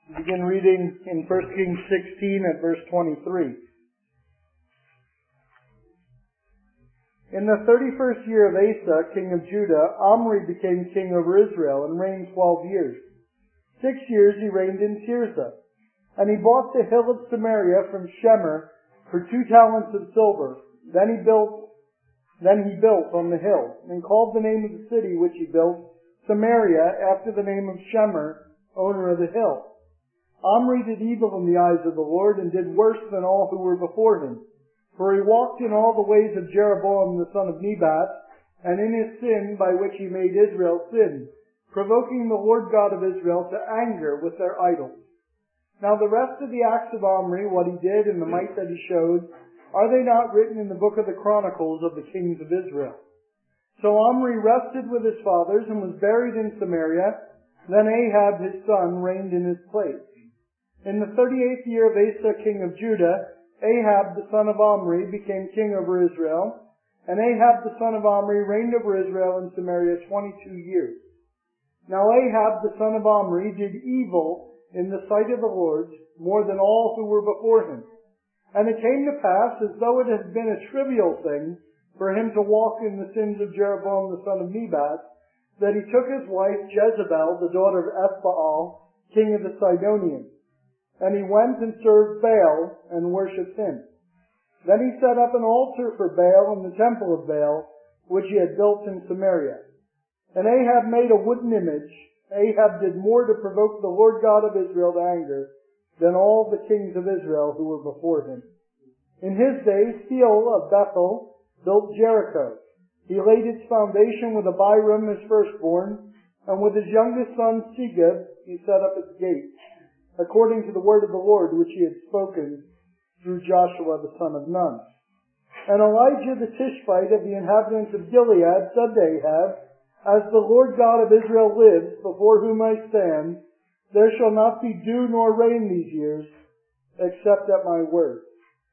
Begin reading in 1 Kings 16 at verse 23. In the 31st year of Asa, king of Judah, Omri became king over Israel and reigned 12 years. 6 years he reigned in Tirzah. And he bought the hill of Samaria from Shemer for 2 talents of silver. Then he built on the hill, and called the name of the city which he built Samaria, after the name of Shemer, owner of the hill. Omri did evil in the eyes of the Lord, and did worse than all who were before him. For he walked in all the ways of Jeroboam the son of Nebat, and in his sin by which he made Israel sin, provoking the Lord God of Israel to anger with their idols. Now the rest of the acts of Omri, what he did and the might that he showed, are they not written in the book of the Chronicles of the kings of Israel? So Omri rested with his fathers and was buried in Samaria. Then Ahab his son reigned in his place. In the 38th year of Asa king of Judah, Ahab the son of Omri became king over Israel. And Ahab the son of Omri reigned over Israel in Samaria 22 years. Now Ahab the son of Omri did evil in the sight of the Lord more than all who were before him. And it came to pass, as though it had been a trivial thing for him to walk in the sins of Jeroboam the son of Nebat, that he took his wife Jezebel, the daughter of Ethbaal, king of the Sidonians. And he went and served Baal and worshipped him. Then he set up an altar for Baal in the temple of Baal, which he had built in Samaria. And Ahab made a wooden image. Ahab did more to provoke the Lord God of Israel to anger than all the kings of Israel who were before him. In his days, Hiel of Bethel built Jericho. He laid its foundation with Abiram his firstborn, and with his youngest son Segub he set up its gates, according to the word of the Lord which he had spoken through Joshua the son of Nun. And Elijah the Tishbite of the inhabitants of Gilead said to Ahab, As the Lord God of Israel lives, before whom I stand, there shall not be dew nor rain these years, except at my word.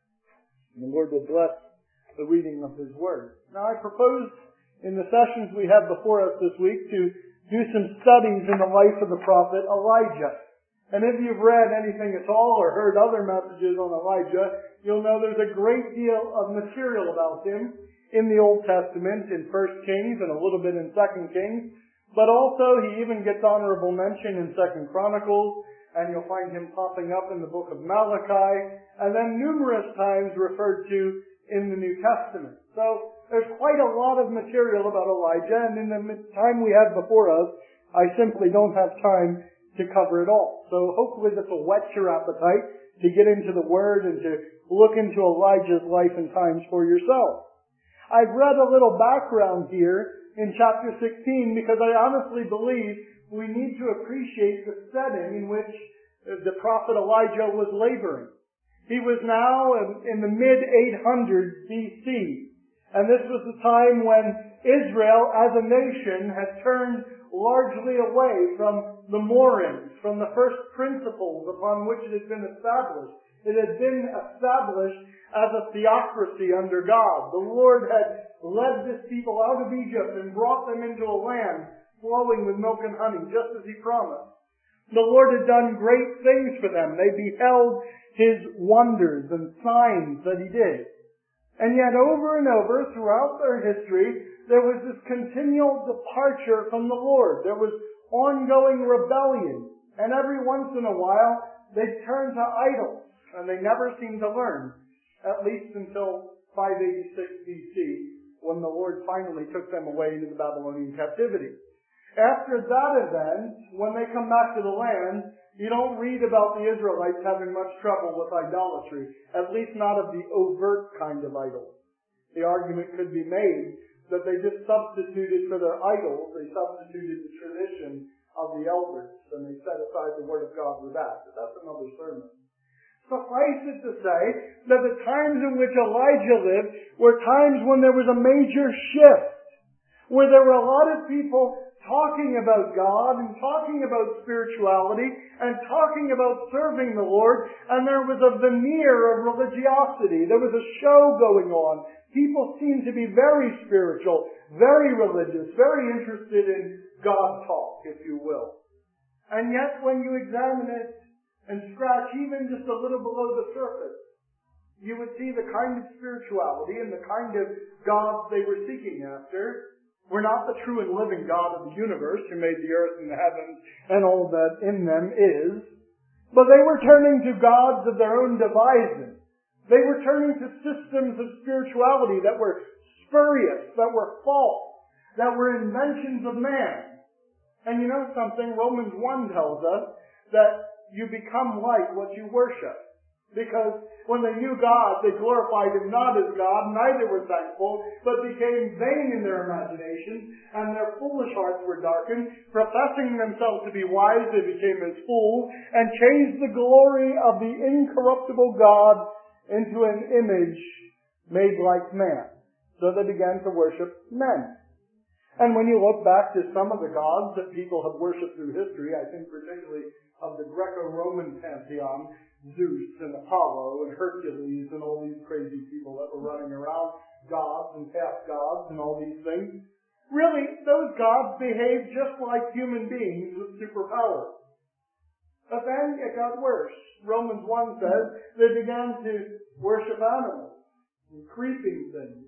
And the Lord will bless the reading of his word. Now I propose in the sessions we have before us this week to do some studies in the life of the prophet Elijah. And if you've read anything at all or heard other messages on Elijah, you'll know there's a great deal of material about him in the Old Testament, in 1 Kings and a little bit in 2 Kings. But also he even gets honorable mention in 2 Chronicles, and you'll find him popping up in the book of Malachi, and then numerous times referred to in the New Testament. So there's quite a lot of material about Elijah, and in the time we have before us, I simply don't have time to cover it all. So hopefully this will whet your appetite to get into the Word and to look into Elijah's life and times for yourself. I've read a little background here in chapter 16 because I honestly believe we need to appreciate the setting in which the prophet Elijah was laboring. He was now in the mid-800s BC, and this was the time when Israel as a nation had turned largely away from the moorings, from the first principles upon which it had been established. It had been established as a theocracy under God. The Lord had led this people out of Egypt and brought them into a land flowing with milk and honey, just as He promised. The Lord had done great things for them. They beheld His wonders and signs that He did. And yet over and over throughout their history, there was this continual departure from the Lord. There was ongoing rebellion. And every once in a while, they'd turn to idols. And they never seemed to learn, at least until 586 BC, when the Lord finally took them away into the Babylonian captivity. After that event, when they come back to the land, you don't read about the Israelites having much trouble with idolatry, at least not of the overt kind of idols. The argument could be made that they just substituted for their idols, they substituted the tradition of the elders, and they set aside the Word of God with that. But that's another sermon. Suffice it to say that the times in which Elijah lived were times when there was a major shift, where there were a lot of people talking about God and talking about spirituality and talking about serving the Lord, and there was a veneer of religiosity. There was a show going on. People seemed to be very spiritual, very religious, very interested in God talk, if you will. And yet when you examine it, and scratch even just a little below the surface, you would see the kind of spirituality and the kind of gods they were seeking after were not the true and living God of the universe who made the earth and the heavens and all that in them is, but they were turning to gods of their own devising. They were turning to systems of spirituality that were spurious, that were false, that were inventions of man. And you know something? Romans 1 tells us that you become like what you worship. Because when they knew God, they glorified Him not as God, neither were thankful, but became vain in their imagination, and their foolish hearts were darkened. Professing themselves to be wise, they became as fools, and changed the glory of the incorruptible God into an image made like man. So they began to worship men. And when you look back to some of the gods that people have worshipped through history, I think particularly of the Greco-Roman pantheon, Zeus and Apollo and Hercules and all these crazy people that were running around, gods and half-gods and all these things. Really, those gods behaved just like human beings with superpowers. But then it got worse. Romans 1 says they began to worship animals and creeping things.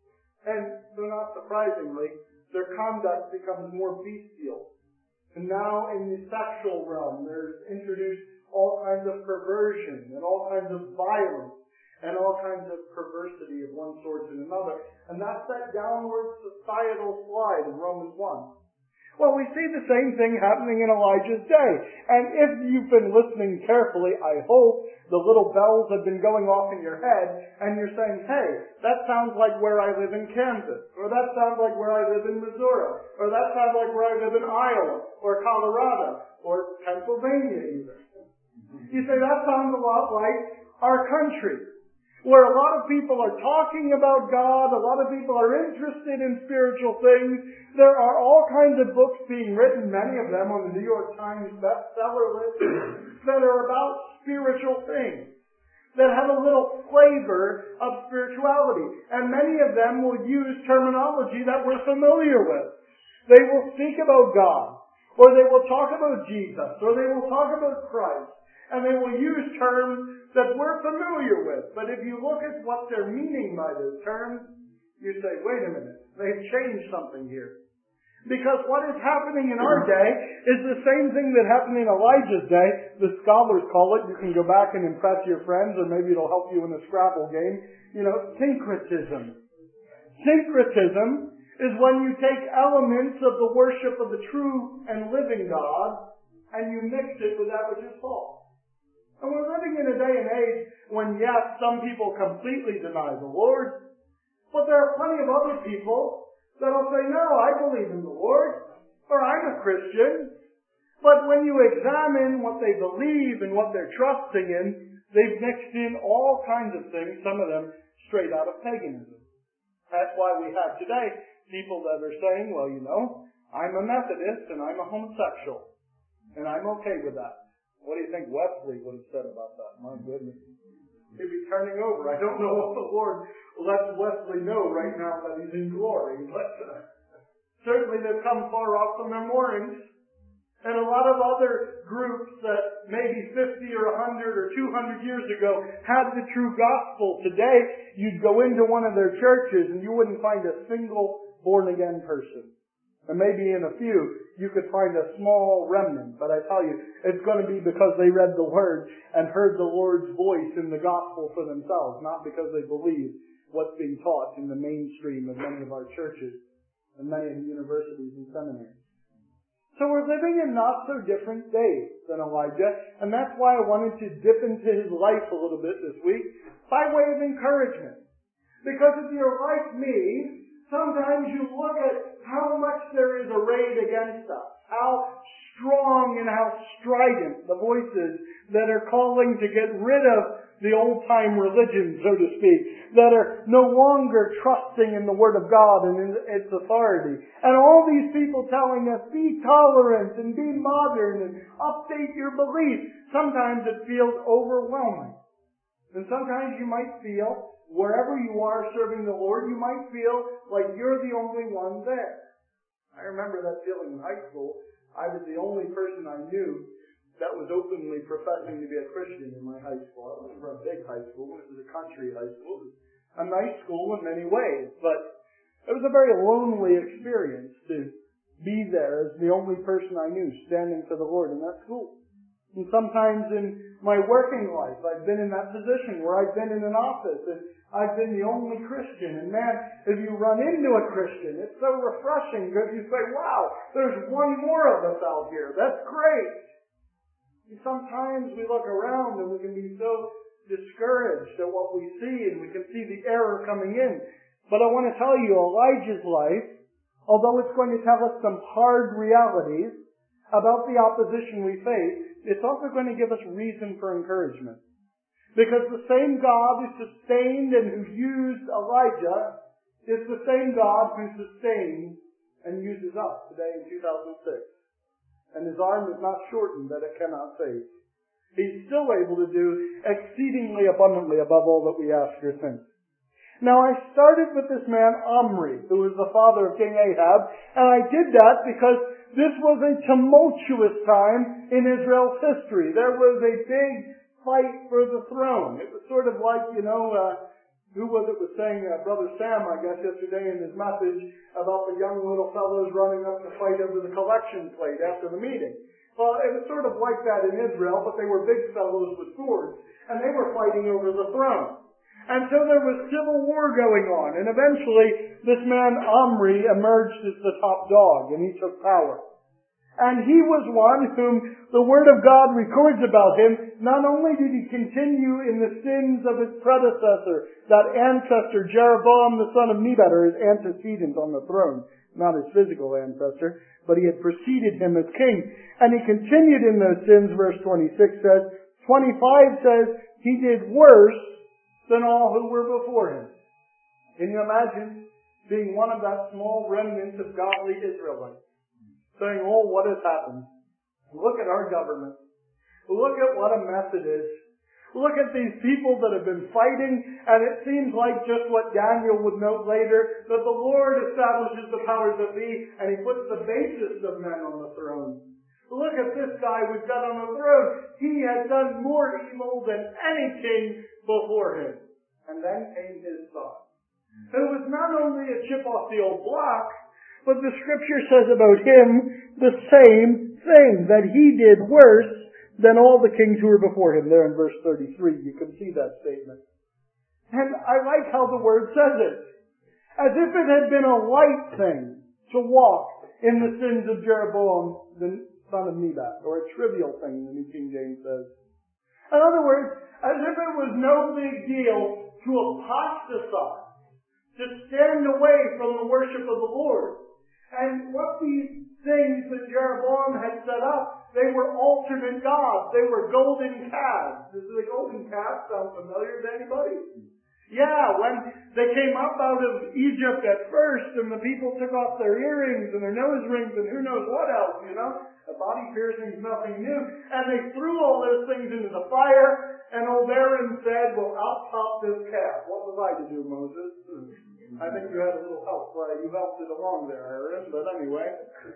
And, though not surprisingly, their conduct becomes more bestial. And now in the sexual realm, there's introduced all kinds of perversion and all kinds of violence and all kinds of perversity of one sort and another. And that's that downward societal slide in Romans 1. Well, we see the same thing happening in Elijah's day. And if you've been listening carefully, I hope the little bells have been going off in your head and you're saying, hey, that sounds like where I live in Kansas, or that sounds like where I live in Missouri, or that sounds like where I live in Iowa, or Colorado, or Pennsylvania even. You say, that sounds a lot like our country, where a lot of people are talking about God, a lot of people are interested in spiritual things. There are all kinds of books being written, many of them on the New York Times bestseller list, that are about spiritual things, that have a little flavor of spirituality. And many of them will use terminology that we're familiar with. They will speak about God, or they will talk about Jesus, or they will talk about Christ. And they will use terms that we're familiar with. But if you look at what they're meaning by those terms, you say, wait a minute, they've changed something here. Because what is happening in our day is the same thing that happened in Elijah's day. The scholars call it, you can go back and impress your friends, or maybe it'll help you in a Scrabble game, syncretism. Syncretism is when you take elements of the worship of the true and living God, and you mix it with that which is false. And we're living in a day and age when, yes, some people completely deny the Lord, but there are plenty of other people that'll say, no, I believe in the Lord, or I'm a Christian. But when you examine what they believe and what they're trusting in, they've mixed in all kinds of things, some of them straight out of paganism. That's why we have today people that are saying, well, I'm a Methodist and I'm a homosexual, and I'm okay with that. What do you think Wesley would have said about that? My goodness. He'd be turning over. I don't know what the Lord lets Wesley know right now that he's in glory. But certainly they've come far off from their moorings. And a lot of other groups that maybe 50 or 100 or 200 years ago had the true gospel. Today, you'd go into one of their churches and you wouldn't find a single born-again person. And maybe in a few, you could find a small remnant. But I tell you, it's going to be because they read the Word and heard the Lord's voice in the gospel for themselves, not because they believe what's being taught in the mainstream of many of our churches and many of the universities and seminaries. So we're living in not so different days than Elijah, and that's why I wanted to dip into his life a little bit this week by way of encouragement. Because if you're like me, sometimes you look at how much there is arrayed against us, how strong and how strident the voices that are calling to get rid of the old-time religion, so to speak, that are no longer trusting in the Word of God and in its authority. And all these people telling us, be tolerant and be modern and update your beliefs. Sometimes it feels overwhelming. And sometimes you might feel, wherever you are serving the Lord, you might feel like you're the only one there. I remember that feeling in high school. I was the only person I knew that was openly professing to be a Christian in my high school. I wasn't from a big high school. It was a country high school. It was a nice school in many ways, but it was a very lonely experience to be there as the only person I knew standing for the Lord in that school. And sometimes in my working life, I've been in that position where I've been in an office and I've been the only Christian. And man, if you run into a Christian, it's so refreshing because you say, wow, there's one more of us out here. That's great. And sometimes we look around and we can be so discouraged at what we see and we can see the error coming in. But I want to tell you, Elijah's life, although it's going to tell us some hard realities about the opposition we face, it's also going to give us reason for encouragement. Because the same God who sustained and who used Elijah is the same God who sustains and uses us today in 2006. And His arm is not shortened that it cannot save. He's still able to do exceedingly abundantly above all that we ask or think. Now I started with this man Omri, who was the father of King Ahab, and I did that because this was a tumultuous time in Israel's history. There was a big fight for the throne. It was sort of like, who was it was saying, Brother Sam, I guess, yesterday in his message about the young little fellows running up to fight over the collection plate after the meeting. Well, it was sort of like that in Israel, but they were big fellows with swords, and they were fighting over the throne. And so there was civil war going on, and eventually this man Omri emerged as the top dog, and he took power. And he was one whom the Word of God records about him. Not only did he continue in the sins of his predecessor, that ancestor Jeroboam the son of Nebat, or his antecedent on the throne, not his physical ancestor, but he had preceded him as king. And he continued in those sins, verse 26 says. 25 says, he did worse than all who were before him. Can you imagine being one of that small remnant of godly Israelites? Saying, oh, what has happened? Look at our government. Look at what a mess it is. Look at these people that have been fighting, and it seems like just what Daniel would note later, that the Lord establishes the powers that be, and He puts the basest of men on the throne. Look at this guy we've got on the throne. He has done more evil than any king before him. And then came his son, who was not only a chip off the old block, but the Scripture says about him the same thing, that he did worse than all the kings who were before him. There in verse 33, you can see that statement. And I like how the Word says it. As if it had been a light thing to walk in the sins of Jeroboam, the son of Nebat, or a trivial thing, the New King James says. In other words, as if it was no big deal to apostatize, to stand away from the worship of the Lord. And what these things that Jeroboam had set up, they were alternate gods. They were golden calves. Does the golden calf sound familiar to anybody? Yeah, when they came up out of Egypt at first, and the people took off their earrings and their nose rings and who knows what else, The body piercing is nothing new. And they threw all those things into the fire, and old Aaron said, well, I'll top this calf. What was I to do, Moses? I think you had a little help. You helped it along there, Aaron, but anyway.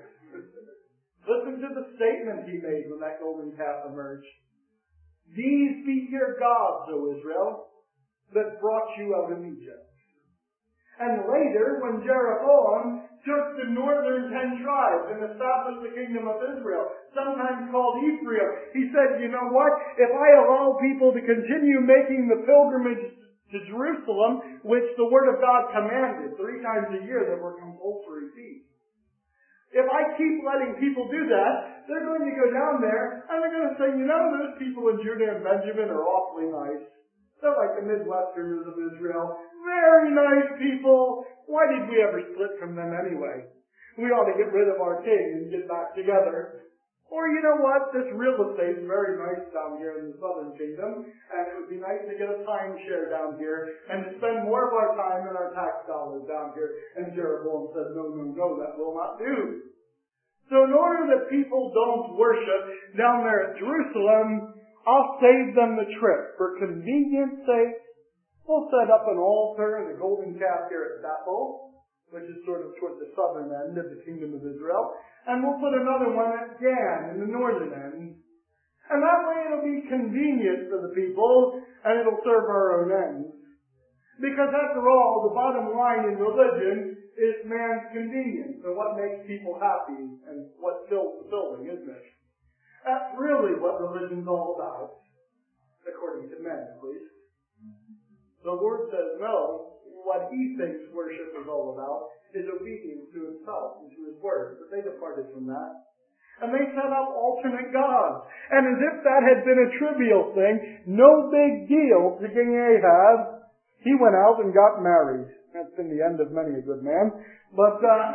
Listen to the statement he made when that golden calf emerged. These be your gods, O Israel, that brought you out of Egypt. And later, when Jeroboam took the northern 10 tribes and established the kingdom of Israel, sometimes called Ephraim, he said, you know what? If I allow people to continue making the pilgrimage to Jerusalem, which the Word of God commanded 3 times a year, that were compulsory feasts. If I keep letting people do that, they're going to go down there and they're going to say, those people in Judah and Benjamin are awfully nice. They're like the Midwesterners of Israel. Very nice people. Why did we ever split from them anyway? We ought to get rid of our king and get back together. Or you know what? This real estate is very nice down here in the southern kingdom, and it would be nice to get a timeshare down here and to spend more of our time and our tax dollars down here. And Jeroboam said, no, that will not do. So in order that people don't worship down there at Jerusalem, I'll save them the trip. For convenience sake, we'll set up an altar and a golden calf here at Bethel, which is sort of toward the southern end of the kingdom of Israel. And we'll put another one at Dan in the northern end. And that way it'll be convenient for the people, and it'll serve our own ends. Because after all, the bottom line in religion is man's convenience, and what makes people happy, and what fills the building, isn't it? That's really what religion's all about, according to men at least. The Lord says no. What he thinks worship is all about is obedience to himself and to his word. But they departed from that. And they set up alternate gods. And as if that had been a trivial thing, no big deal to King Ahab, he went out and got married. That's been the end of many a good man. But,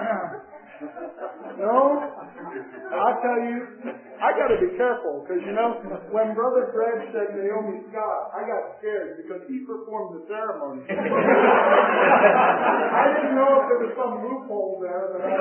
no, I tell you, I got to be careful, because, when Brother Fred said Naomi Scott, I got scared because he performed the ceremony. I didn't know if there was some loophole there that I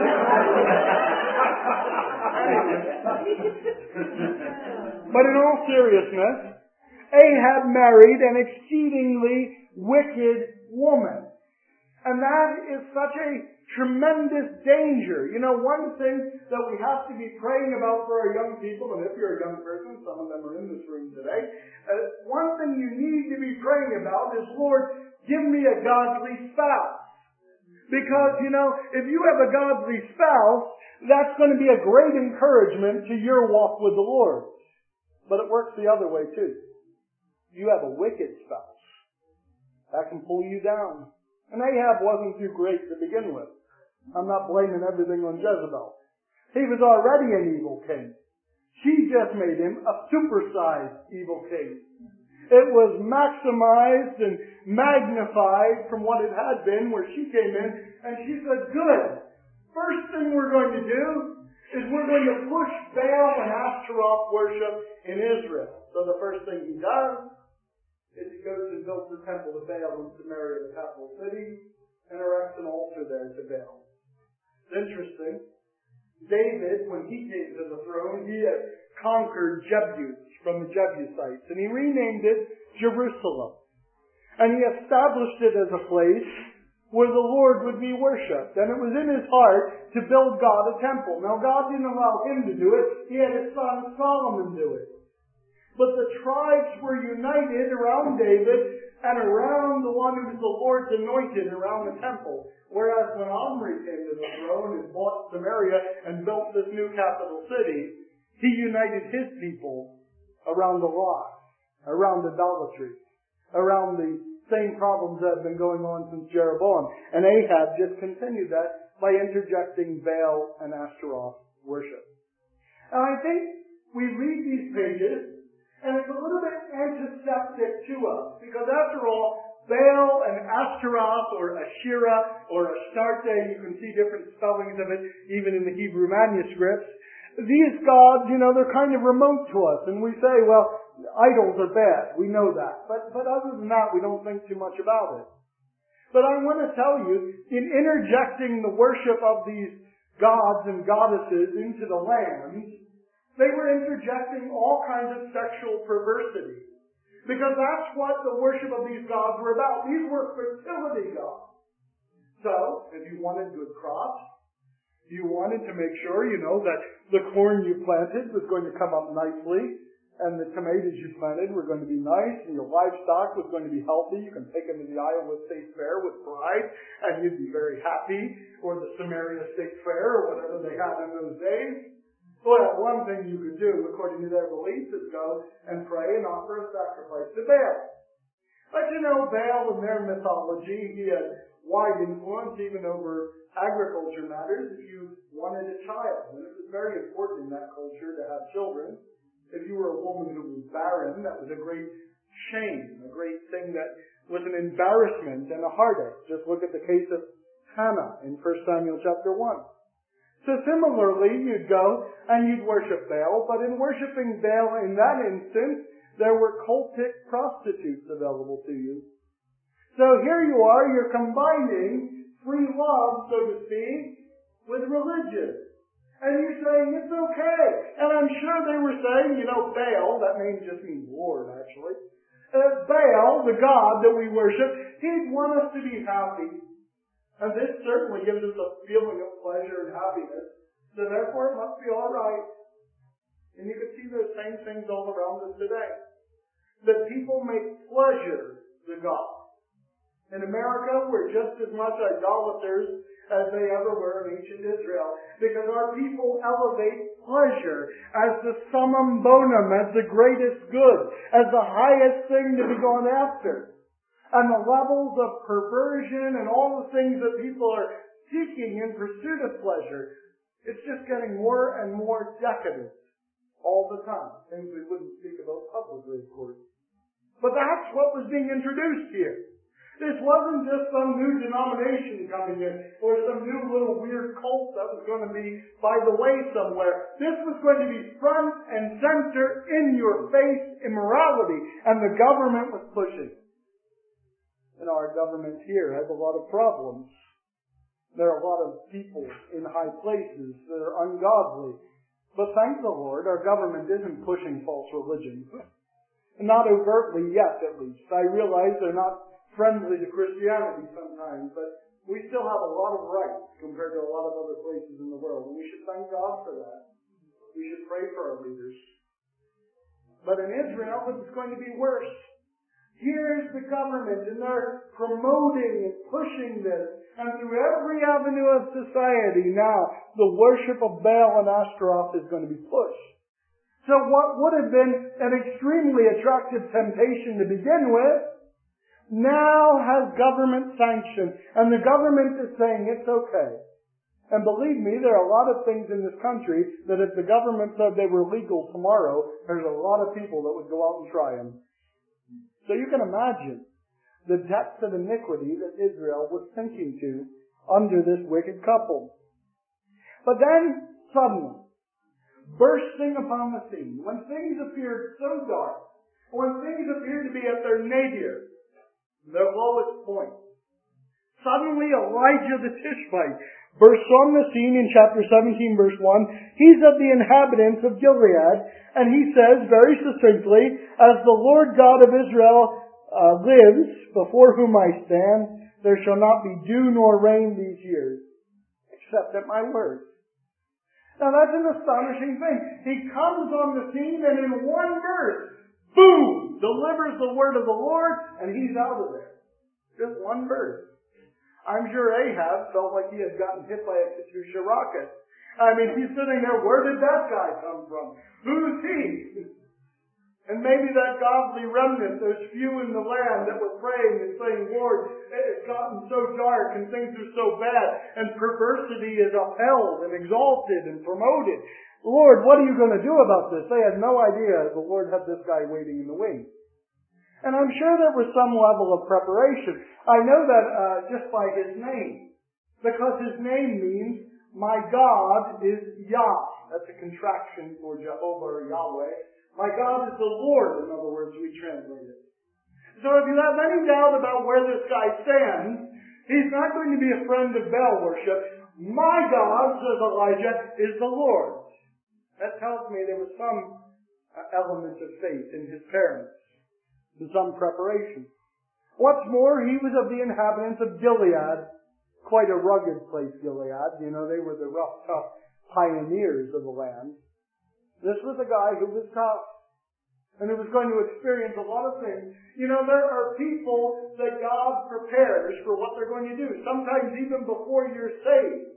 didn't know. But in all seriousness, Ahab married an exceedingly wicked woman. And that is such a tremendous danger. One thing that we have to be praying about for our young people, and if you're a young person, some of them are in this room today, one thing you need to be praying about is, Lord, give me a godly spouse. Because, if you have a godly spouse, that's going to be a great encouragement to your walk with the Lord. But it works the other way too. You have a wicked spouse, that can pull you down. And Ahab wasn't too great to begin with. I'm not blaming everything on Jezebel. He was already an evil king. She just made him a supersized evil king. It was maximized and magnified from what it had been, where she came in and she said, good, first thing we're going to do is we're going to push Baal and Ashtaroth worship in Israel. So the first thing he does is he goes and builds the temple to Baal in Samaria, the capital city, and erects an altar there to Baal. It's interesting. David, when he came to the throne, he had conquered Jebus from the Jebusites, and he renamed it Jerusalem. And he established it as a place where the Lord would be worshipped. And it was in his heart to build God a temple. Now, God didn't allow him to do it. He had his son Solomon do it. But the tribes were united around David and around the one who was the Lord's anointed, around the temple. Whereas when Omri came to the throne and bought Samaria and built this new capital city, he united his people around the rock, around idolatry, around the same problems that have been going on since Jeroboam. And Ahab just continued that by interjecting Baal and Ashtaroth worship. And I think we read these pages, and it's a little bit antiseptic to us, because after all, Baal and Ashtaroth, or Asherah, or Astarte, you can see different spellings of it even in the Hebrew manuscripts. These gods, they're kind of remote to us, and we say, well, idols are bad. We know that. But other than that, we don't think too much about it. But I want to tell you, in interjecting the worship of these gods and goddesses into the land, they were interjecting all kinds of sexual perversity. Because that's what the worship of these gods were about. These were fertility gods. So, if you wanted good crops, you wanted to make sure, that the corn you planted was going to come up nicely, and the tomatoes you planted were going to be nice, and your livestock was going to be healthy. You can take them to the Iowa State Fair with pride, and you'd be very happy, or the Samaria State Fair, or whatever they had in those days. Well, one thing you could do, according to their beliefs, is go and pray and offer a sacrifice to Baal. But Baal in their mythology, he had wide influence even over agriculture matters if you wanted a child. And it was very important in that culture to have children. If you were a woman who was barren, that was a great shame, a great thing that was an embarrassment and a heartache. Just look at the case of Hannah in 1 Samuel chapter 1. So similarly, you'd go and you'd worship Baal, but in worshiping Baal in that instance, there were cultic prostitutes available to you. So here you are, you're combining free love, so to speak, with religion. And you're saying, it's okay. And I'm sure they were saying, Baal, that name just means Lord, actually. Baal, the God that we worship, he'd want us to be happy. And this certainly gives us a feeling of pleasure and happiness. So therefore it must be all right. And you can see those same things all around us today. That people make pleasure the God. In America, we're just as much idolaters as they ever were in ancient Israel, because our people elevate pleasure as the summum bonum, as the greatest good, as the highest thing to be gone after. And the levels of perversion and all the things that people are seeking in pursuit of pleasure, it's just getting more and more decadent all the time. Things we wouldn't speak about publicly, of course. But that's what was being introduced here. This wasn't just some new denomination coming in, or some new little weird cult that was going to be by the way somewhere. This was going to be front and center, in your face immorality, and the government was pushing. And our government here has a lot of problems. There are a lot of people in high places that are ungodly. But thank the Lord, our government isn't pushing false religion. Not overtly yet, at least. I realize they're not friendly to Christianity sometimes, but we still have a lot of rights compared to a lot of other places in the world, and we should thank God for that. We should pray for our leaders. But in Israel, it's going to be worse. Here's the government, and they're promoting and pushing this, and through every avenue of society now, the worship of Baal and Ashtaroth is going to be pushed. So what would have been an extremely attractive temptation to begin with, now has government sanction, and the government is saying it's okay. And believe me, there are a lot of things in this country that if the government said they were legal tomorrow, there's a lot of people that would go out and try them. So you can imagine the depths of iniquity that Israel was sinking to under this wicked couple. But then, suddenly, bursting upon the scene, when things appeared so dark, when things appeared to be at their nadir, their lowest point, suddenly Elijah the Tishbite bursts on the scene in chapter 17, verse 1. He's of the inhabitants of Gilead, and he says very succinctly, "As the Lord God of Israel lives, before whom I stand, there shall not be dew nor rain these years, except at my word." Now that's an astonishing thing. He comes on the scene, and in one verse, boom, delivers the word of the Lord, and he's out of there. Just one verse. I'm sure Ahab felt like he had gotten hit by a Katyusha rocket. I mean, he's sitting there, where did that guy come from? Who's he? And maybe that godly remnant, those few in the land that were praying and saying, Lord, it's gotten so dark and things are so bad and perversity is upheld and exalted and promoted. Lord, what are you going to do about this? They had no idea the Lord had this guy waiting in the wings. And I'm sure there was some level of preparation. I know that just by his name. Because his name means, my God is Yah. That's a contraction for Jehovah or Yahweh. My God is the Lord, in other words, we translate it. So if you have any doubt about where this guy stands, he's not going to be a friend of Baal worship. My God, says Elijah, is the Lord. That tells me there was some element of faith in his parents, and some preparation. What's more, he was of the inhabitants of Gilead, quite a rugged place, Gilead. You know, they were the rough, tough pioneers of the land. This was a guy who was tough, and who was going to experience a lot of things. You know, there are people that God prepares for what they're going to do, sometimes even before you're saved.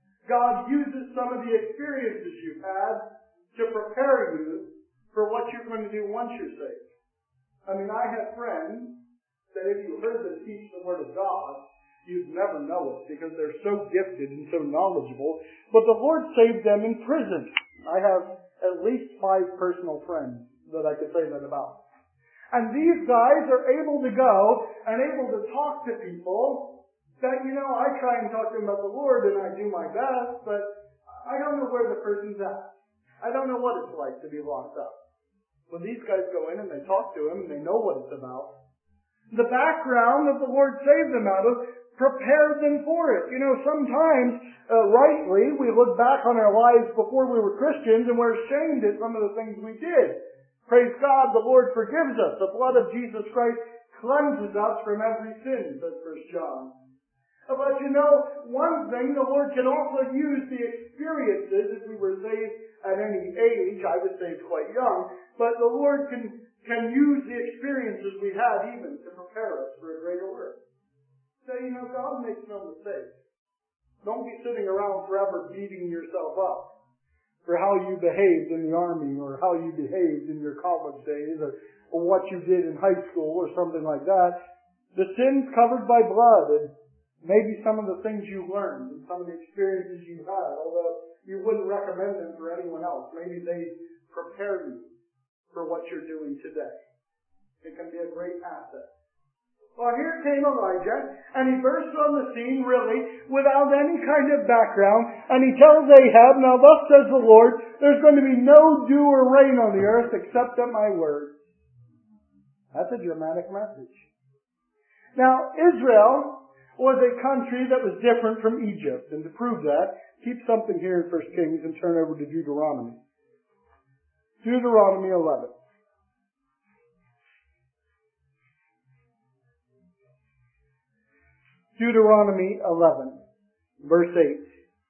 God uses some of the experiences you've had to prepare you for what you're going to do once you're saved. I mean, I have friends that if you heard them teach the Word of God, you'd never know it because they're so gifted and so knowledgeable. But the Lord saved them in prison. I have at least 5 personal friends that I could say that about. And these guys are able to go and able to talk to people that, you know, I try and talk to them about the Lord and I do my best, but I don't know where the person's at. I don't know what it's like to be locked up. When these guys go in and they talk to him and they know what it's about, the background that the Lord saved them out of prepared them for it. You know, sometimes, rightly, we look back on our lives before we were Christians and we're ashamed at some of the things we did. Praise God, the Lord forgives us. The blood of Jesus Christ cleanses us from every sin, says 1 John. But you know, one thing, the Lord can also use the experiences, if we were saved at any age. I would say it's quite young. But the Lord can use the experiences we have even to prepare us for a greater work. So, God makes no mistakes. Don't be sitting around forever beating yourself up for how you behaved in the army or how you behaved in your college days or what you did in high school or something like that. The sin's covered by blood, and maybe some of the things you learned and some of the experiences you had, although you wouldn't recommend them for anyone else. Maybe they prepare you for what you're doing today. It can be a great asset. Well, here came Elijah, and he burst on the scene, really, without any kind of background, and he tells Ahab, "Now thus says the Lord, there's going to be no dew or rain on the earth except at my word." That's a dramatic message. Now, Israel was a country that was different from Egypt, and to prove that, keep something here in 1 Kings and turn over to Deuteronomy. Deuteronomy 11. Deuteronomy 11, verse 8.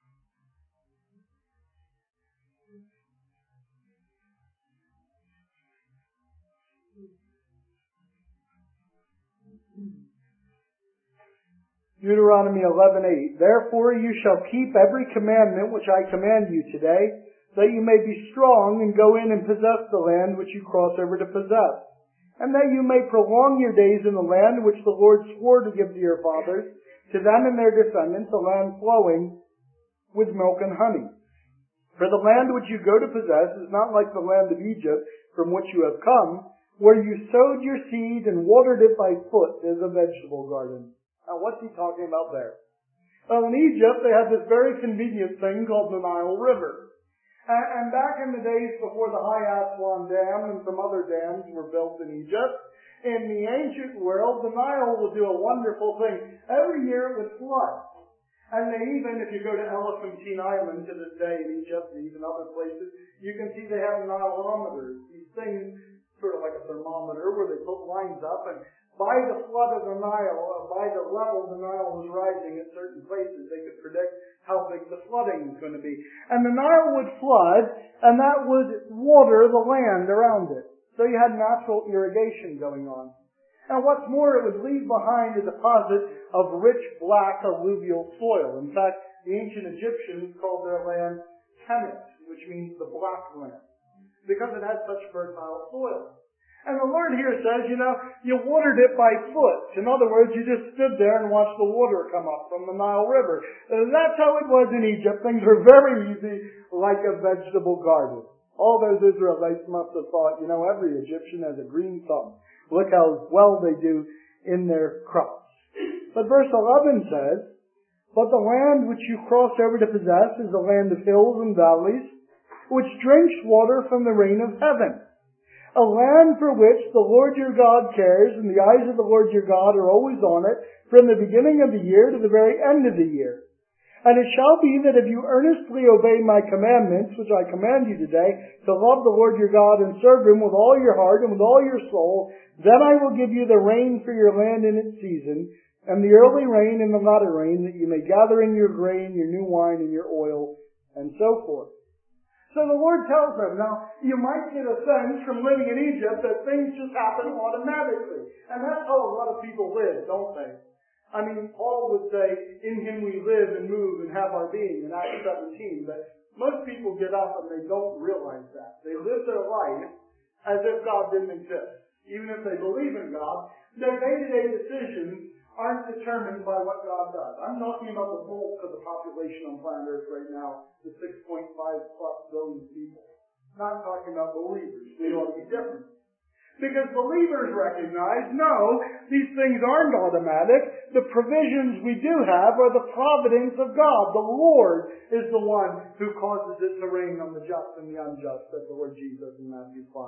Deuteronomy 11:8. Therefore you shall keep every commandment which I command you today, that you may be strong and go in and possess the land which you cross over to possess, and that you may prolong your days in the land which the Lord swore to give to your fathers, to them and their descendants, a land flowing with milk and honey. For the land which you go to possess is not like the land of Egypt, from which you have come, where you sowed your seed and watered it by foot as a vegetable garden. Now what's he talking about there? Well, in Egypt they had this very convenient thing called the Nile River. And back in the days before the High Aswan Dam and some other dams were built in Egypt, in the ancient world, the Nile would do a wonderful thing. Every year it would flood. And they even, if you go to Elephantine Island to this day in Egypt and even other places, you can see they have Nileometers. These things, sort of like a thermometer, where they put lines up, and by the flood of the Nile, by the level the Nile was rising at certain places, they could predict how big the flooding was going to be. And the Nile would flood, and that would water the land around it. So you had natural irrigation going on. And what's more, it would leave behind a deposit of rich black alluvial soil. In fact, the ancient Egyptians called their land Kemet, which means the black land, because it had such fertile soil. And the Lord here says, you watered it by foot. In other words, you just stood there and watched the water come up from the Nile River. And that's how it was in Egypt. Things were very easy, like a vegetable garden. All those Israelites must have thought, every Egyptian has a green thumb. Look how well they do in their crops. But verse 11 says, "But the land which you cross over to possess is a land of hills and valleys, which drinks water from the rain of heaven. A land for which the Lord your God cares, and the eyes of the Lord your God are always on it, from the beginning of the year to the very end of the year. And it shall be that if you earnestly obey my commandments, which I command you today, to love the Lord your God and serve Him with all your heart and with all your soul, then I will give you the rain for your land in its season, and the early rain and the latter rain, that you may gather in your grain, your new wine, and your oil, and so forth." So the Lord tells them, now, you might get a sense from living in Egypt that things just happen automatically. And that's how a lot of people live, don't they? I mean, Paul would say, in Him we live and move and have our being in Acts 17. But most people get up and they don't realize that. They live their life as if God didn't exist. Even if they believe in God, their day-to-day decisions aren't determined by what God does. I'm talking about the bulk of the population on planet Earth right now, the 6.5 plus billion people. Not talking about believers. They ought to be different. Because believers recognize, no, these things aren't automatic. The provisions we do have are the providence of God. The Lord is the one who causes it to rain on the just and the unjust, said the Lord Jesus in Matthew 5.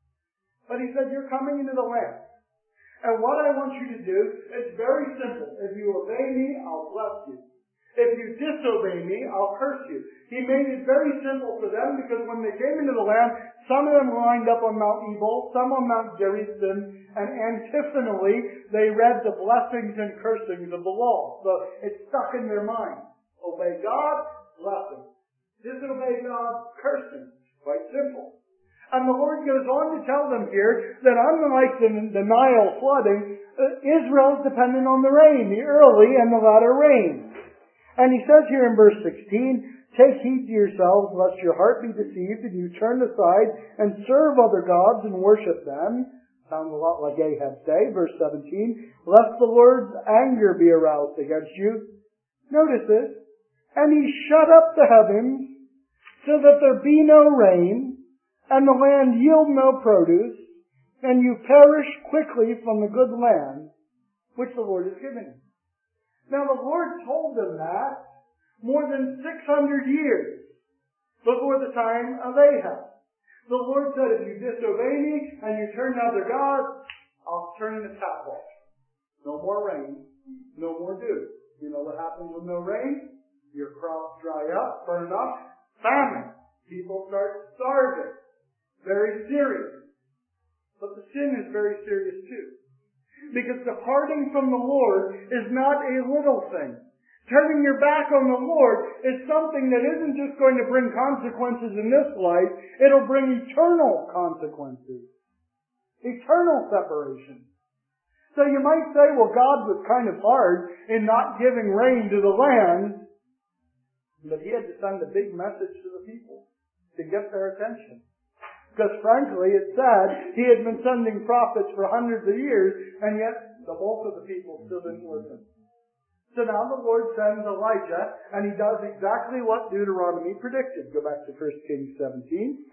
But He said, you're coming into the land. And what I want you to do, it's very simple. If you obey me, I'll bless you. If you disobey me, I'll curse you. He made it very simple for them, because when they came into the land, some of them lined up on Mount Ebal, some on Mount Gerizim, and antiphonally, they read the blessings and cursings of the law. So it stuck in their mind. Obey God, bless Him. Disobey God, curse Him. Quite simple. And the Lord goes on to tell them here that unlike the Nile flooding, Israel is dependent on the rain, the early and the latter rain. And He says here in verse 16, take heed to yourselves lest your heart be deceived and you turn aside and serve other gods and worship them. Sounds a lot like Ahab's day. Verse 17, lest the Lord's anger be aroused against you. Notice this. And He shut up the heavens so that there be no rain, and the land yield no produce, and you perish quickly from the good land which the Lord has given you. Now the Lord told them that more than 600 years before the time of Ahab. The Lord said, if you disobey me and you turn to other gods, I'll turn the tap off. No more rain, no more dew. You know what happens with no rain? Your crops dry up, burn up, famine. People start starving. Very serious. But the sin is very serious too. Because departing from the Lord is not a little thing. Turning your back on the Lord is something that isn't just going to bring consequences in this life, it'll bring eternal consequences. Eternal separation. So you might say, well, God was kind of hard in not giving rain to the land, but He had to send a big message to the people to get their attention. Because frankly, it's sad, He had been sending prophets for hundreds of years, and yet the bulk of the people still didn't listen. So now the Lord sends Elijah, and he does exactly what Deuteronomy predicted. Go back to 1 Kings 17.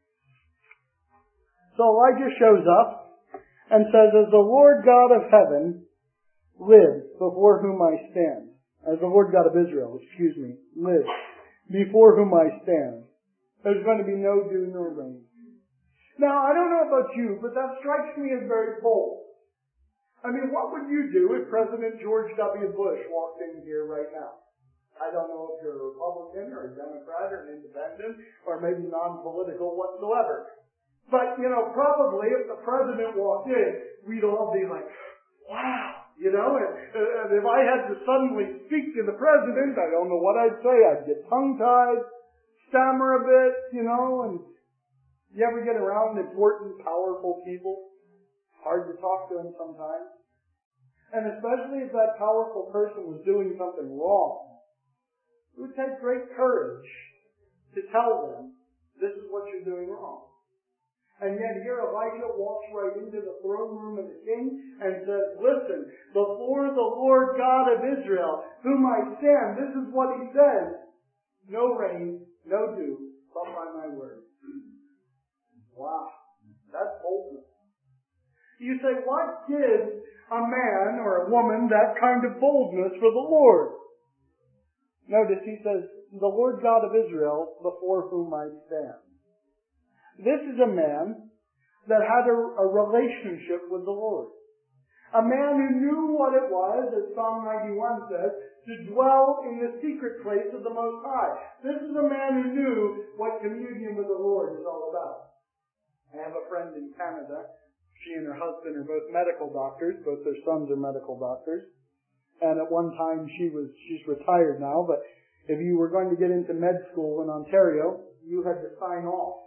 So Elijah shows up and says, as the Lord God of heaven lives before whom I stand. As the Lord God of Israel, lives before whom I stand. There's going to be no dew nor rain. Now, I don't know about you, but that strikes me as very bold. I mean, what would you do if President George W. Bush walked in here right now? I don't know if you're a Republican or a Democrat or an independent or maybe non-political whatsoever. But, probably if the president walked in, we'd all be like, wow, and if I had to suddenly speak to the president, I don't know what I'd say. I'd get tongue-tied, stammer a bit, and you ever get around important, powerful people? Hard to talk to them sometimes. And especially if that powerful person was doing something wrong. It would take great courage to tell them, this is what you're doing wrong. And yet here Elijah walks right into the throne room of the king and says, listen, before the Lord God of Israel, whom I stand, this is what He says. No rain, no dew, but by my word. Wow, that's boldness. You say, what gives a man or a woman that kind of boldness for the Lord? Notice he says, the Lord God of Israel, before whom I stand. This is a man that had a relationship with the Lord. A man who knew what it was, as Psalm 91 says, to dwell in the secret place of the Most High. This is a man who knew what communion with the Lord is all about. I have a friend in Canada. She and her husband are both medical doctors. Both their sons are medical doctors. And at one time she's retired now, but if you were going to get into med school in Ontario, you had to sign off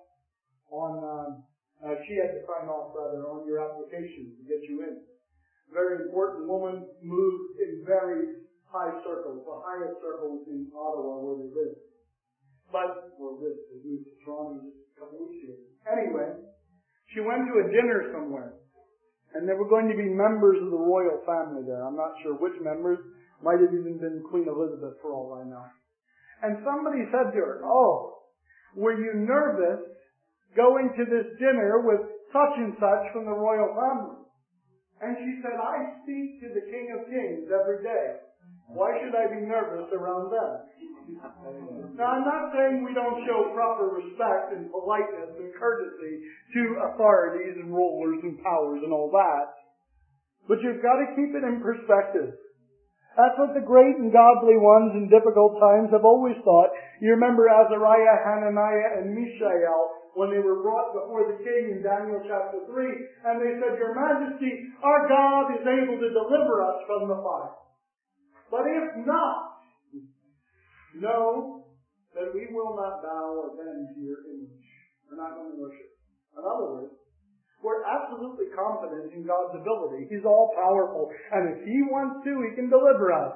she had to sign off on your application to get you in. Very important woman, moved in very high circles. The highest circle was in Ottawa where they lived. They moved to Toronto just a couple weeks ago. Anyway, she went to a dinner somewhere. And there were going to be members of the royal family there. I'm not sure which members. Might have even been Queen Elizabeth for all I know. And somebody said to her, were you nervous going to this dinner with such and such from the royal family? And she said, I speak to the King of Kings every day. Why should I be nervous around them? Now, I'm not saying we don't show proper respect and politeness and courtesy to authorities and rulers and powers and all that. But you've got to keep it in perspective. That's what the great and godly ones in difficult times have always thought. You remember Azariah, Hananiah, and Mishael when they were brought before the king in Daniel chapter 3, and they said, Your Majesty, our God is able to deliver us from the fire. But if not, know that we will not bow or bend to your image. We're not going to worship. In other words, we're absolutely confident in God's ability. He's all-powerful. And if He wants to, He can deliver us.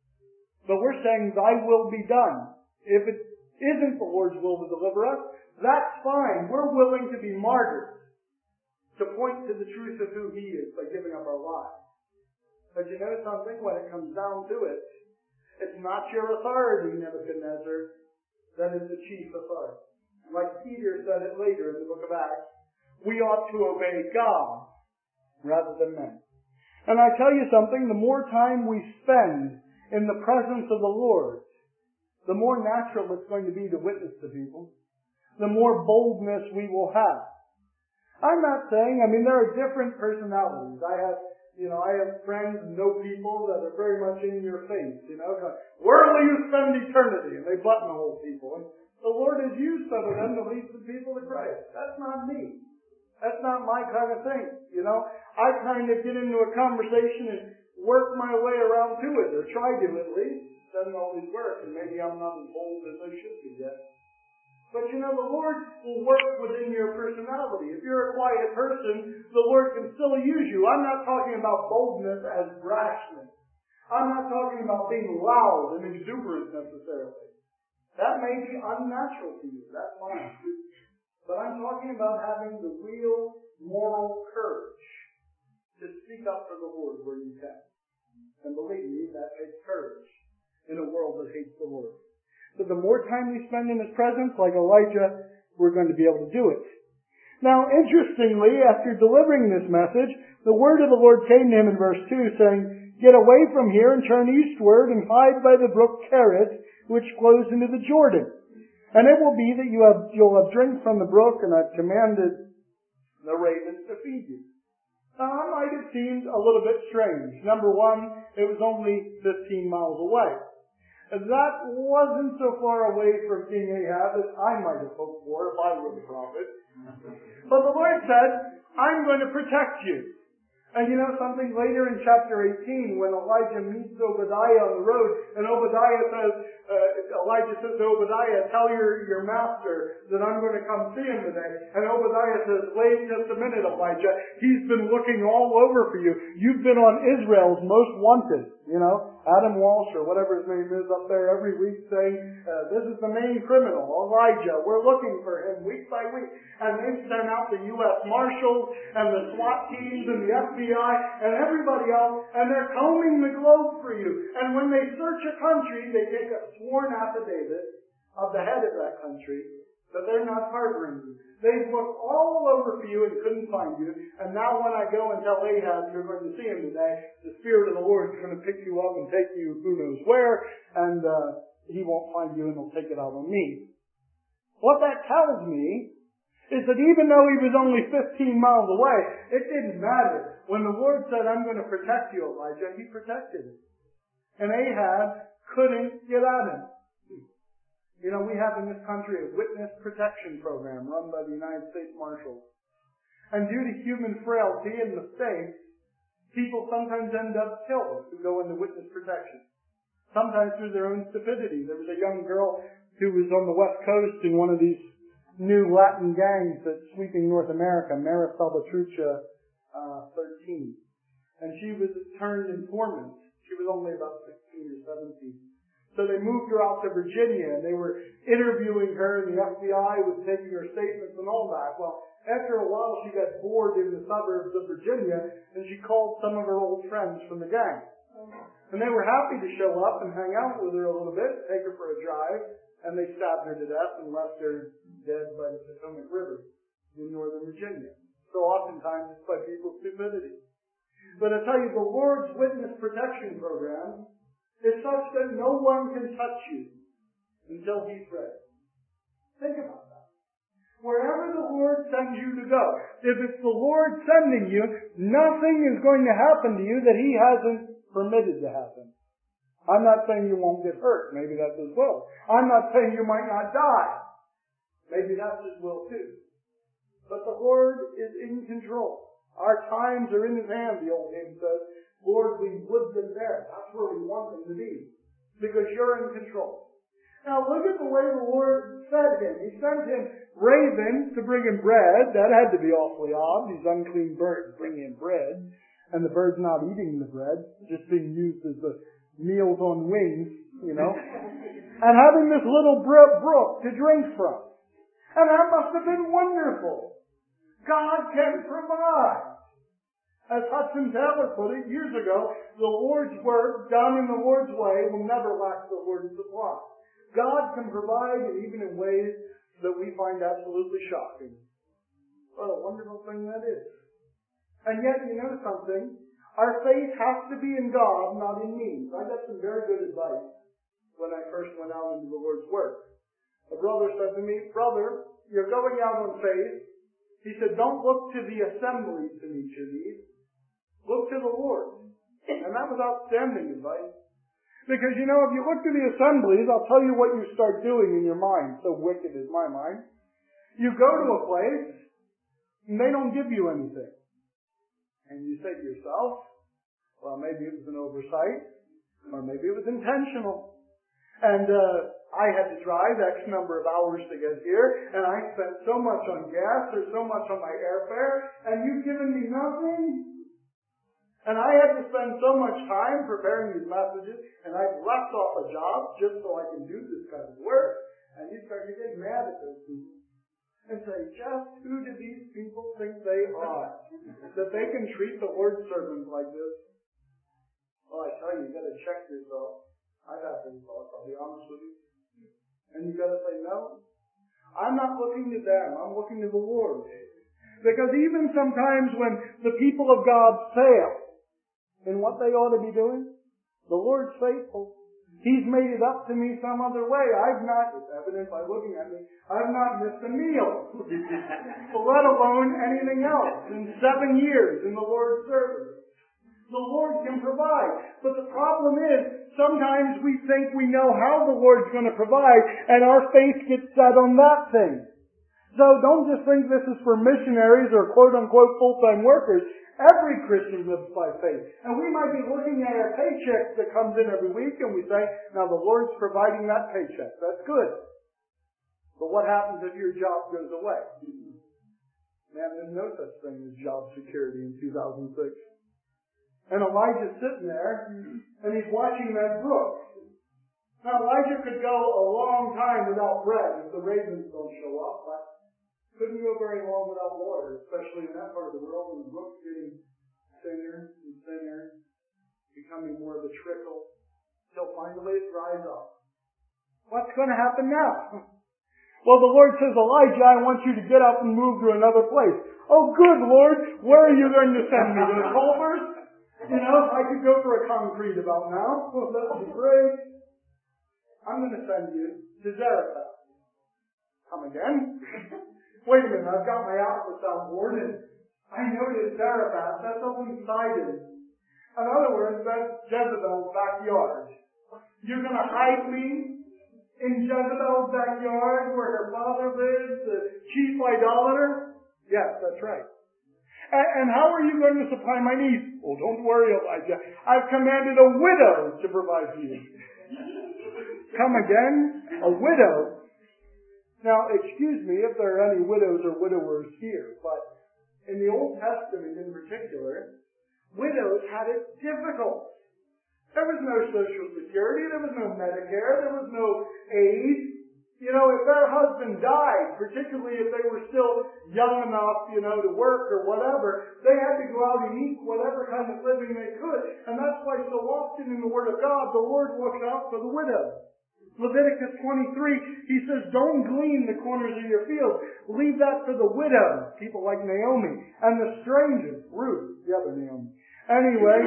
But we're saying, Thy will be done. If it isn't the Lord's will to deliver us, that's fine. We're willing to be martyrs to point to the truth of who He is by giving up our lives. But you know something? When it comes down to it, it's not your authority, Nebuchadnezzar, that is the chief authority. Like Peter said it later in the book of Acts, we ought to obey God rather than men. And I tell you something, the more time we spend in the presence of the Lord, the more natural it's going to be to witness to people, the more boldness we will have. I'm not saying, there are different personalities. I have friends and know people that are very much in your face, where will you spend eternity? And they buttonhole people. And the Lord has used some of them to lead some people to Christ. That's not me. That's not my kind of thing, I kind of get into a conversation and work my way around to it, or try to at least. It doesn't always work, and maybe I'm not as bold as I should be yet. But the Lord will work within your personality. If you're a quiet person, the Lord can still use you. I'm not talking about boldness as brashness. I'm not talking about being loud and exuberant necessarily. That may be unnatural to you. That's fine. But I'm talking about having the real moral courage to speak up for the Lord where you can. And believe me, that takes courage in a world that hates the Lord. But the more time we spend in His presence, like Elijah, we're going to be able to do it. Now, interestingly, after delivering this message, the word of the Lord came to him in verse 2, saying, "Get away from here and turn eastward and hide by the brook Kerith, which flows into the Jordan. And it will be that you'll have drink from the brook, and I've commanded the ravens to feed you." Now, that might have seemed a little bit strange. Number one, it was only 15 miles away. That wasn't so far away from King Ahab as I might have hoped for if I were the prophet. But the Lord said, "I'm going to protect you." And something later in chapter 18, when Elijah meets Obadiah on the road, and Elijah says to Obadiah, "Tell your master that I'm going to come see him today." And Obadiah says, "Wait just a minute, Elijah. He's been looking all over for you. You've been on Israel's most wanted." Adam Walsh or whatever his name is up there every week saying, "This is the main criminal, Elijah. We're looking for him week by week." And they've sent out the U.S. Marshals and the SWAT teams and the FBI and everybody else, and they're combing the globe for you. And when they search a country, they take a sworn affidavit of the head of that country that they're not harboring you. They've looked all over for you and couldn't find you. And now when I go and tell Ahab you're going to see him today, the Spirit of the Lord is going to pick you up and take you who knows where, and he won't find you and he'll take it out on me. What that tells me is that even though he was only 15 miles away, it didn't matter. When the Lord said, "I'm going to protect you, Elijah," He protected him. And Ahab couldn't get at him. We have in this country a witness protection program run by the United States Marshals. And due to human frailty and mistakes, people sometimes end up killed who go into witness protection. Sometimes through their own stupidity. There was a young girl who was on the West Coast in one of these new Latin gangs that's sweeping North America, Mara Salvatrucha 13. And she was a turned informant. She was only about 16 or 17. So they moved her out to Virginia, and they were interviewing her, and the FBI was taking her statements and all that. Well, after a while, she got bored in the suburbs of Virginia, and she called some of her old friends from the gang. And they were happy to show up and hang out with her a little bit, take her for a drive, and they stabbed her to death and left her dead by the Potomac River in northern Virginia. So oftentimes it's by people's stupidity. But I tell you, the Lord's Witness Protection Program is such that no one can touch you until He's ready. Think about that. Wherever the Lord sends you to go, if it's the Lord sending you, nothing is going to happen to you that He hasn't permitted to happen. I'm not saying you won't get hurt. Maybe that's His will. I'm not saying you might not die. Maybe that's His will too. But the Lord is in control. Our times are in His hand, the old hymn says. Lord, we would them there. That's where we want them to be. Because You're in control. Now look at the way the Lord fed him. He sent him ravens to bring him bread. That had to be awfully odd. These unclean birds bringing him bread. And the bird's not eating the bread, just being used as the meals on wings, and having this little brook to drink from. And that must have been wonderful. God can provide. As Hudson Taylor put it years ago, the Lord's work done in the Lord's way will never lack the Lord's supply. God can provide, and even in ways that we find absolutely shocking. What a wonderful thing that is. And yet, you know something? Our faith has to be in God, not in means. I got some very good advice when I first went out into the Lord's work. A brother said to me, "Brother, you're going out on faith." He said, "Don't look to the assemblies to meet your needs. Look to the Lord." And that was outstanding advice. Because, if you look to the assemblies, I'll tell you what you start doing in your mind. So wicked is my mind. You go to a place, and they don't give you anything. And you say to yourself, well, maybe it was an oversight, or maybe it was intentional. And I had to drive X number of hours to get here, and I spent so much on gas, or so much on my airfare, and you've given me nothing. And I had to spend so much time preparing these messages, and I've left off a job just so I can do this kind of work. And you start to get mad at those people and say, just who do these people think they are? That they can treat the Lord's servants like this? Well, I tell you, you've got to check yourself. I've had these thoughts, I'll be honest with you. And you've got to say, no, I'm not looking to them, I'm looking to the Lord. Because even sometimes when the people of God fail in what they ought to be doing, the Lord's faithful. He's made it up to me some other way. It's evident by looking at me, I've not missed a meal, let alone anything else in 7 years in the Lord's service. The Lord can provide. But the problem is, sometimes we think we know how the Lord's going to provide, and our faith gets set on that thing. So don't just think this is for missionaries or quote-unquote full-time workers. Every Christian lives by faith. And we might be looking at our paycheck that comes in every week and we say, now the Lord's providing that paycheck. That's good. But what happens if your job goes away? Man, there's no such thing as job security in 2006. And Elijah's sitting there and he's watching that brook. Now Elijah could go a long time without bread if the ravens don't show up, but couldn't go very long without water, especially in that part of the world when the brook's getting thinner and thinner, becoming more of a trickle, till finally it dries up. What's going to happen now? Well, the Lord says, Elijah, I want you to get up and move to another place. Oh, good, Lord. Where are you going to send me? To the culvers? I could go for a concrete about now. Well, that would be great. I'm going to send you to Zarephath. Come again? Wait a minute, I've got my outfits on board, and I noticed Zarephath. That's up in Sidon. In other words, that's Jezebel's backyard. You're going to hide me in Jezebel's backyard where her father lives, the chief idolater? Yes, that's right. And how are you going to supply my needs? Oh, don't worry, Elijah. I've commanded a widow to provide for you. Come again? A widow? Now, excuse me if there are any widows or widowers here, but in the Old Testament in particular, widows had it difficult. There was no Social Security, there was no Medicare, there was no aid. If their husband died, particularly if they were still young enough, to work or whatever, they had to go out and eat whatever kind of living they could. And that's why so often in the Word of God, the Lord looks out for the widow. Leviticus 23, he says, don't glean the corners of your fields. Leave that for the widow, people like Naomi, and the stranger, Ruth, the other Naomi. Anyway,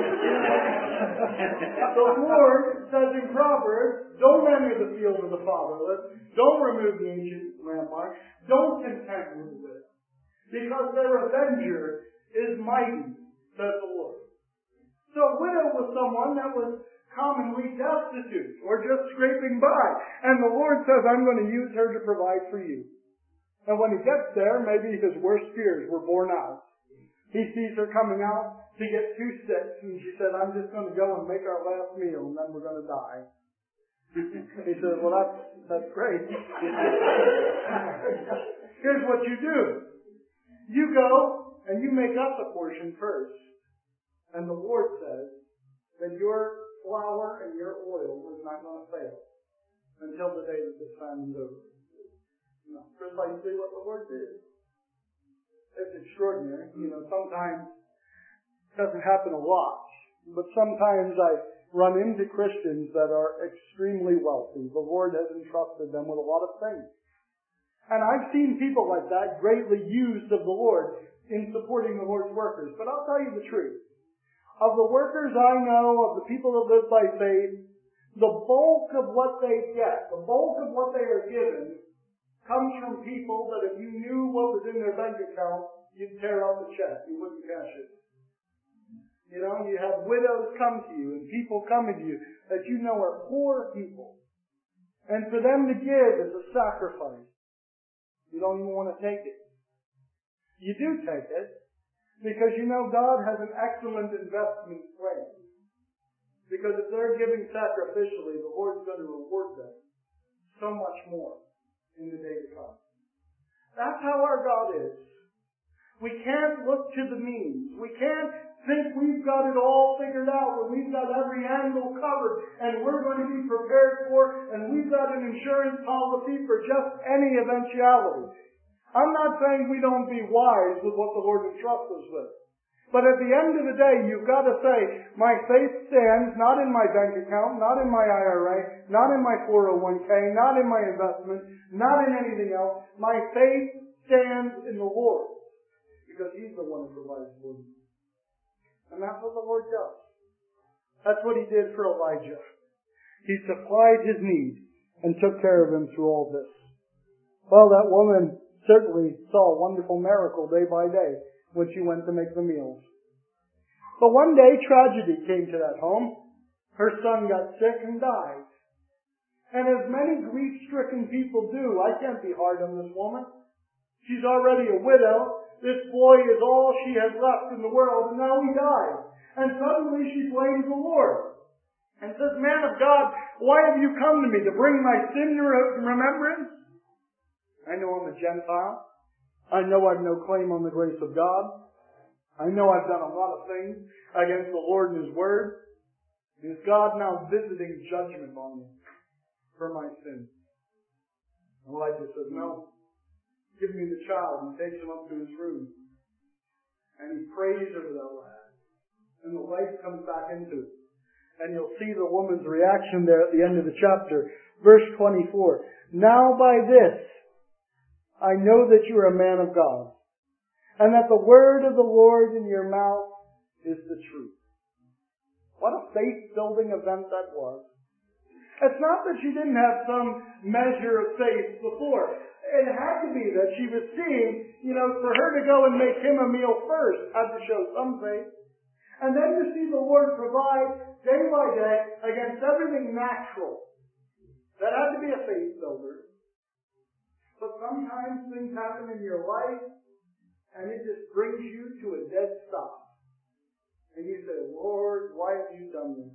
the Lord says in Proverbs, don't enter the field of the fatherless, don't remove the ancient landmark, don't contend with the widow, because their avenger is mighty, says the Lord. So a widow was someone that was commonly destitute or just scraping by. And the Lord says, I'm going to use her to provide for you. And when he gets there, maybe his worst fears were borne out. He sees her coming out to get 2 sticks, and she said, I'm just going to go and make our last meal, and then we're going to die. He said, well, that's great. Here's what you do. You go and you make up the portion first. And the Lord says that your flour and your oil is not going to fail until the day that this time is over. Precisely what the Lord did. It's extraordinary. Sometimes it doesn't happen a lot, but sometimes I run into Christians that are extremely wealthy. The Lord has entrusted them with a lot of things. And I've seen people like that greatly used of the Lord in supporting the Lord's workers. But I'll tell you the truth. Of the workers I know, of the people that live by faith, the bulk of what they get, the bulk of what they are given, comes from people that if you knew what was in their bank account, you'd tear out the check. You wouldn't cash it. You have widows come to you and people coming to you that you know are poor people. And for them to give is a sacrifice. You don't even want to take it. You do take it because you know God has an excellent investment plan. Because if they're giving sacrificially, the Lord's going to reward them so much more in the day to come. That's how our God is. We can't look to the means. We can't think we've got it all figured out, or we've got every angle covered, and we're going to be prepared for, and we've got an insurance policy for just any eventuality. I'm not saying we don't be wise with what the Lord entrusts us with. But at the end of the day, you've got to say, my faith stands not in my bank account, not in my IRA, not in my 401k, not in my investment, not in anything else. My faith stands in the Lord. Because He's the one who provides for me. And that's what the Lord does. That's what He did for Elijah. He supplied his need and took care of him through all this. Well, that woman certainly saw a wonderful miracle day by day when she went to make the meals. But one day, tragedy came to that home. Her son got sick and died. And as many grief-stricken people do, I can't be hard on this woman. She's already a widow. This boy is all she has left in the world, and now he died. And suddenly she blames the Lord and says, man of God, why have you come to me? To bring my sin to remembrance? I know I'm a Gentile. I know I've no claim on the grace of God. I know I've done a lot of things against the Lord and His Word. Is God now visiting judgment on me for my sins? Elijah says, no. Give me the child, and takes him up to his room. And he prays over that lad. And the life comes back into it. And you'll see the woman's reaction there at the end of the chapter. Verse 24. Now by this, I know that you are a man of God, and that the word of the Lord in your mouth is the truth. What a faith-building event that was. It's not that she didn't have some measure of faith before. It had to be that she was seeing, for her to go and make him a meal first had to show some faith. And then to see the Lord provide day by day against everything natural. That had to be a faith builder. But sometimes things happen in your life and it just brings you to a dead stop. And you say, Lord, why have you done this?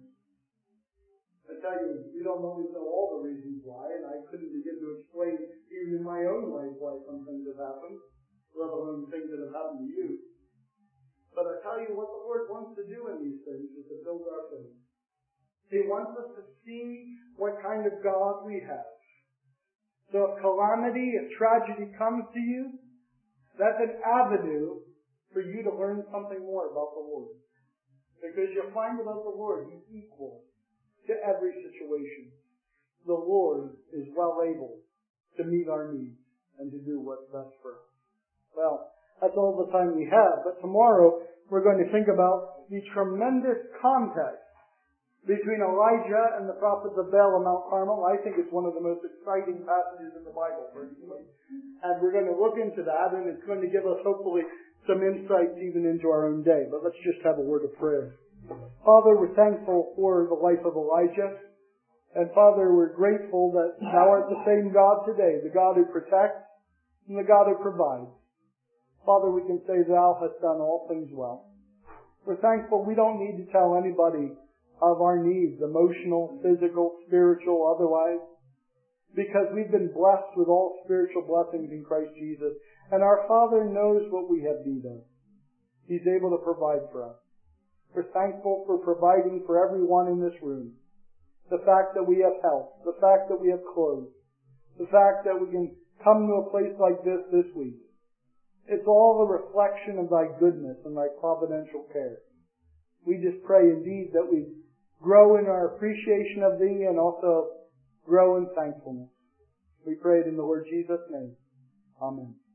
I tell you, you don't always know all the reasons why, and I couldn't begin to explain even in my own life why some things have happened, let alone things that have happened to you. But I tell you what the Lord wants to do in these things is to build our faith. He wants us to see what kind of God we have. So if calamity, if tragedy comes to you, that's an avenue for you to learn something more about the Lord. Because you'll find about the Lord, He's equal to every situation. The Lord is well able to meet our needs and to do what's best for us. Well, that's all the time we have. But tomorrow, we're going to think about the tremendous context between Elijah and the prophets of Baal on Mount Carmel. I think it's one of the most exciting passages in the Bible, personally. And we're going to look into that, and it's going to give us, hopefully, some insights even into our own day. But let's just have a word of prayer. Father, we're thankful for the life of Elijah. And Father, we're grateful that Thou art the same God today, the God who protects and the God who provides. Father, we can say Thou hast done all things well. We're thankful we don't need to tell anybody of our needs, emotional, physical, spiritual, otherwise, because we've been blessed with all spiritual blessings in Christ Jesus. And our Father knows what we have need of. He's able to provide for us. We're thankful for providing for everyone in this room. The fact that we have health, the fact that we have clothes, the fact that we can come to a place like this week. It's all a reflection of Thy goodness and Thy providential care. We just pray indeed that we grow in our appreciation of Thee and also grow in thankfulness. We pray it in the Lord Jesus' name. Amen.